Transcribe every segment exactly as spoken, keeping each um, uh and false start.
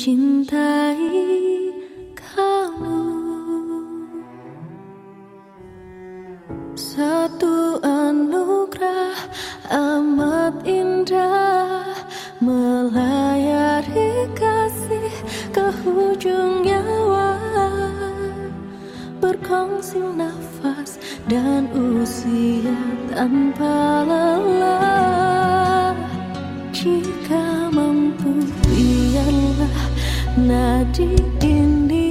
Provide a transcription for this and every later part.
mencintai kamu. Satu anugerah amat indah melayari kasih ke hujung nyawa, berkongsi nafas dan usia tanpa lelah. Jika mampu biarlah nadi ini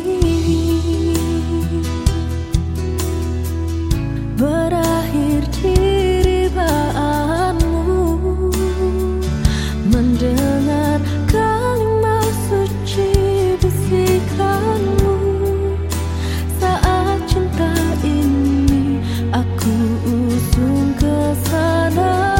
berakhir di ribaanmu, mendengar kalimat suci bisikanmu. Saat cinta ini aku usung ke sana.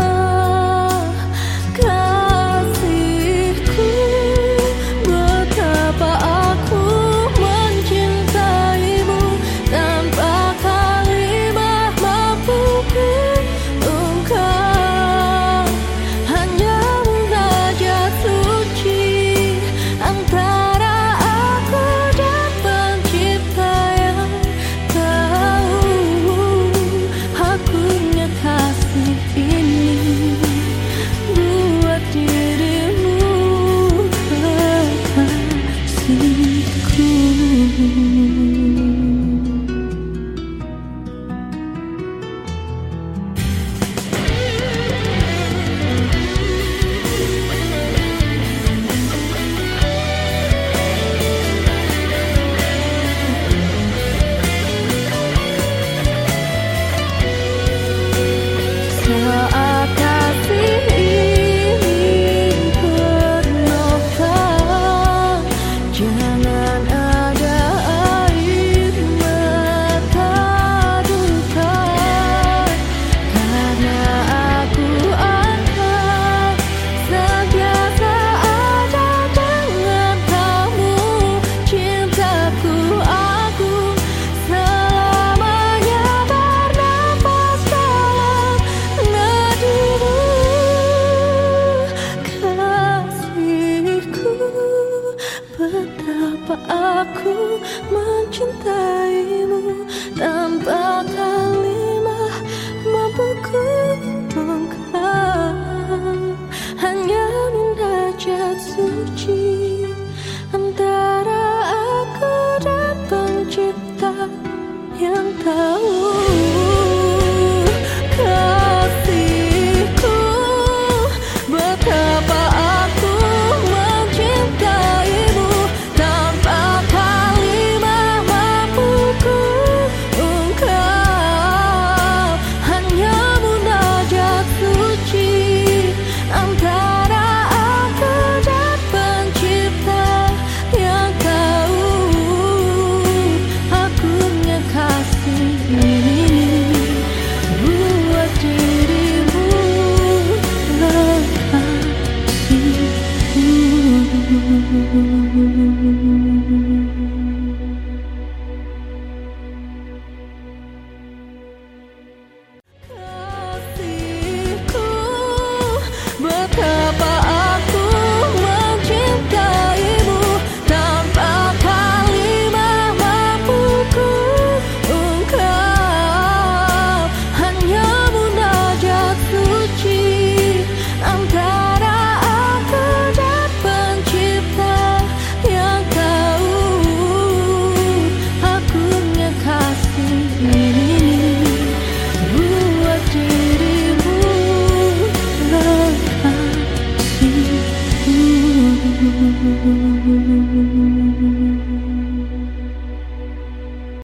Betapa aku mencintaimu tanpa kalimat mampu ku ungkap. Hanya munajat suci antara aku dan Pencipta yang tahu. Kasihku, betapa aku mencintaimu tanpa kalimat mampu ku ungkap. Hanya munajat suci antara aku dan Pencipta yang tahu. Akunya kasih ini buat dirimu, kasihku, betapa